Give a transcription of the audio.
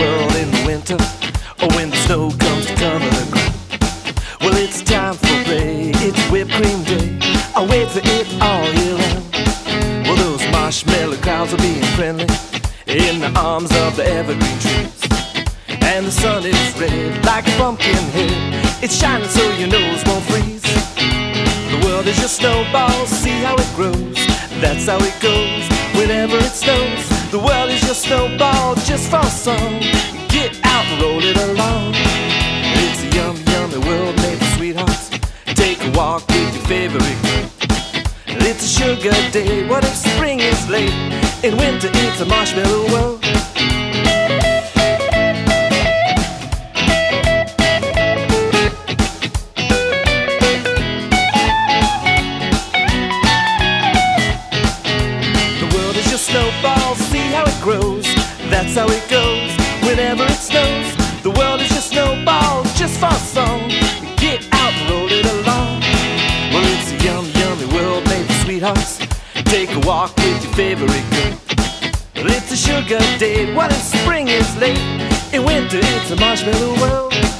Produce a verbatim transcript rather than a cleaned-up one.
world in the winter, or when the snow comes to cover the ground. Well, it's time for play, it's whipped cream day. I wait for it all year round. Well, those marshmallow clouds are being friendly in the arms of the evergreen trees. And the sun is red like a pumpkin head. It's shining so your nose won't freeze. The world is your snowball, see how it grows. That's how it goes whenever it snows. The world is your snowball just for a song. Get out and roll it along. It's a yum, yummy world made for sweethearts. Take a walk with your favorite girl. It's a sugar day, what if spring is late? In winter it's a marshmallow world. The world is your snowball, see how it grows. That's how it goes whenever it snows. The world is your snowball just for a song. Get out and roll it along. Well, it's a yum, yummy world made for sweethearts. Take a walk with your favorite girl. Well, it's a sugar day, what if spring is late? In winter it's a marshmallow world.